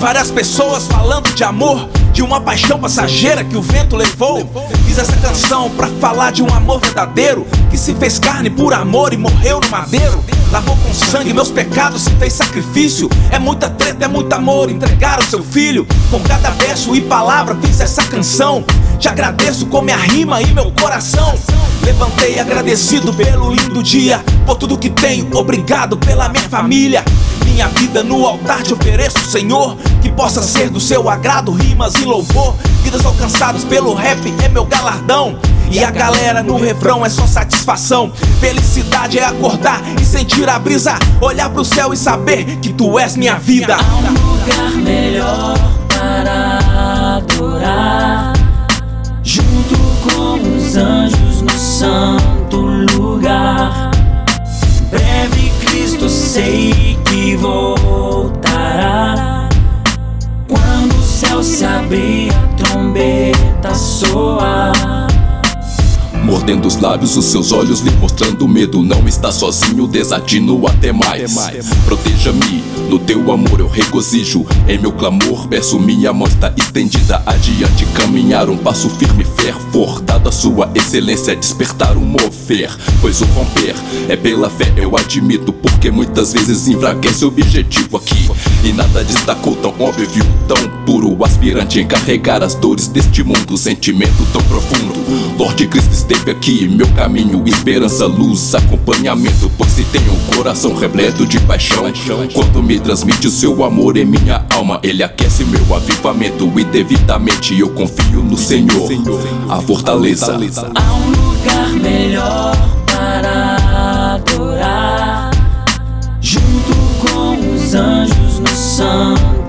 várias pessoas falando de amor, de uma paixão passageira que o vento levou. Fiz essa canção pra falar de um amor verdadeiro, que se fez carne por amor e morreu no madeiro. Lavou com sangue meus pecados, se fez sacrifício. É muita treta, é muito amor, entregar o seu filho. Com cada verso e palavra fiz essa canção. Te agradeço com minha rima e meu coração. Levantei agradecido pelo lindo dia, por tudo que tenho, obrigado pela minha família. Minha vida no altar te ofereço, Senhor, que possa ser do seu agrado, rimas e louvor. Vidas alcançadas pelo rap é meu galardão, e a galera no refrão é só satisfação. Felicidade é acordar e sentir a brisa, olhar pro céu e saber que tu és minha vida. Há um lugar melhor para adorar, junto com os anjos no santo lugar. Breve Cristo sei que voltará, quando o céu se abrir, a trombeta soar. Mordendo os lábios, os seus olhos lhe mostrando medo. Não está sozinho, desatino até mais. Proteja-me, no teu amor eu regozijo. Em meu clamor, peço minha mão está estendida. Adiante caminhar, um passo firme, fervor. Dada a sua excelência, despertar um mover. Pois o romper é pela fé, eu admito, porque muitas vezes enfraquece o objetivo aqui. E nada destacou tão óbvio, tão puro. O aspirante em carregar as dores deste mundo, sentimento tão profundo. Lorde Cristo esteve aqui, meu caminho, esperança, luz, acompanhamento. Pois se tenho um coração repleto de paixão, quando me transmite o seu amor em minha alma, ele aquece meu avivamento. E devidamente eu confio no Senhor, a fortaleza. Há um lugar melhor para adorar, junto com os anjos no santo